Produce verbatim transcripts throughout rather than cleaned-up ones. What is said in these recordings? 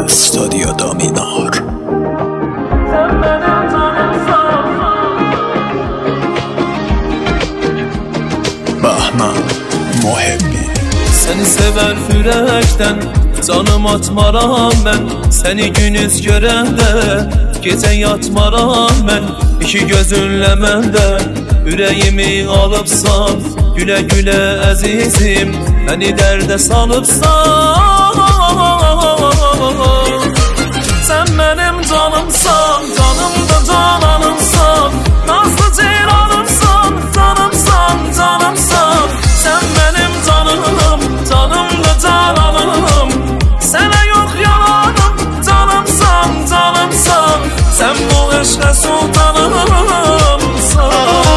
Stadio Dominor. Bahman Muhibbi. Seni sever yürekten canım atmaram ben. Seni gündüz görəndə gecə yatmaram mən. İki gözünlə məndə ürəyimi alıbsan, gülə gülə əzizim məni dərdə salıbsan. Sən mənim canımsan, canım da cananımsan, nazlı ceyranımsan, canımsan, canımsan. Sən mənim canım, canım da cananım, sənə yox yalanım, canımsan, canımsan. Sən bu eşqə sultanımsan.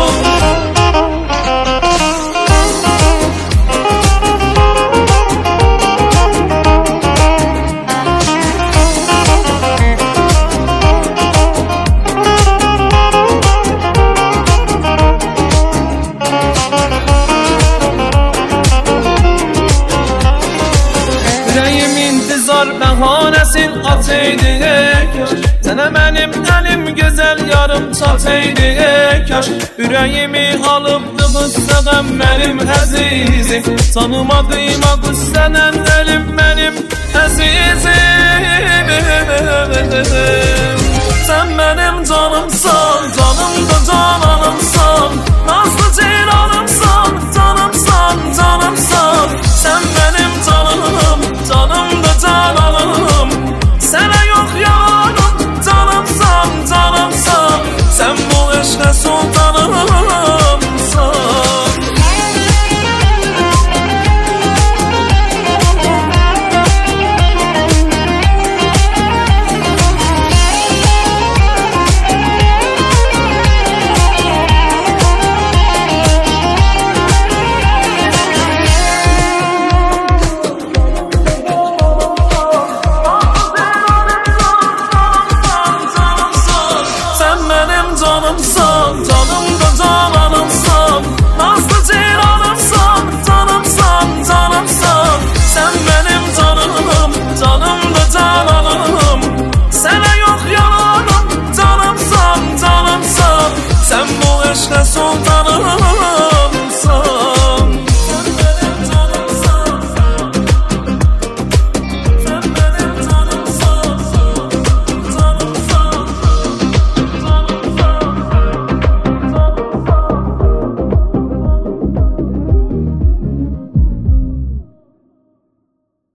Bəhanəsin açaydı kaş, sənə mənim əlim gözəl yarım çataydı kaş. Ürəyimi alıbdı qıssəqəm mənim əzizim, canıma qıyma qıssənən əlim mənim əzizim. Sən mənim canımsan, canım da cananımsan,